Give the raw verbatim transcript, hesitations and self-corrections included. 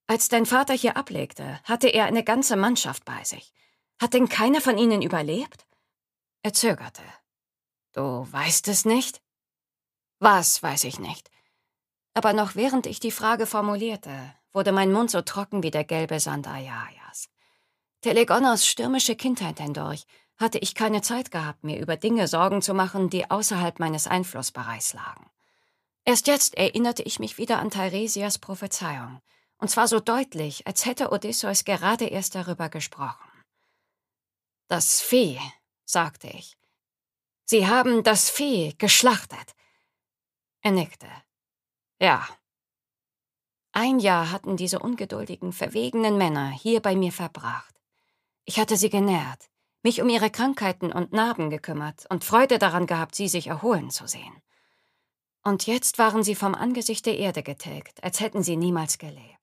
Als dein Vater hier ablegte, hatte er eine ganze Mannschaft bei sich. Hat denn keiner von ihnen überlebt? Er zögerte. Du weißt es nicht? Was weiß ich nicht. Aber noch während ich die Frage formulierte, wurde mein Mund so trocken wie der gelbe Sand Ayayas. Telegonners stürmische Kindheit hindurch hatte ich keine Zeit gehabt, mir über Dinge Sorgen zu machen, die außerhalb meines Einflussbereichs lagen. Erst jetzt erinnerte ich mich wieder an Teiresias Prophezeiung, und zwar so deutlich, als hätte Odysseus gerade erst darüber gesprochen. »Das Vieh«, sagte ich. »Sie haben das Vieh geschlachtet.« Er nickte. »Ja.« Ein Jahr hatten diese ungeduldigen, verwegenen Männer hier bei mir verbracht. Ich hatte sie genährt, mich um ihre Krankheiten und Narben gekümmert und Freude daran gehabt, sie sich erholen zu sehen. Und jetzt waren sie vom Angesicht der Erde getilgt, als hätten sie niemals gelebt.